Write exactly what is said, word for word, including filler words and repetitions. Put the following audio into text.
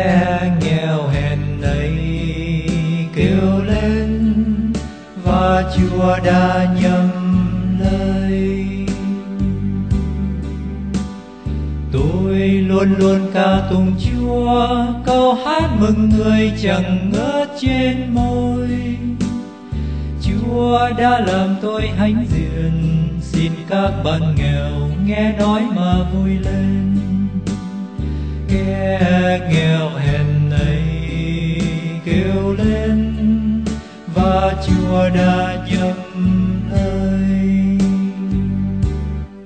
kẻ nghèo hèn ấy kêu lên và Chúa đã nhầm lời. Tôi luôn luôn ca tụng Chúa, câu hát mừng người chẳng ngớt trên môi. Chúa đã làm tôi hãnh diện, xin các bạn nghèo nghe nói mà vui lên. Kẻ nghèo hèn ấy kêu lên và Chúa đã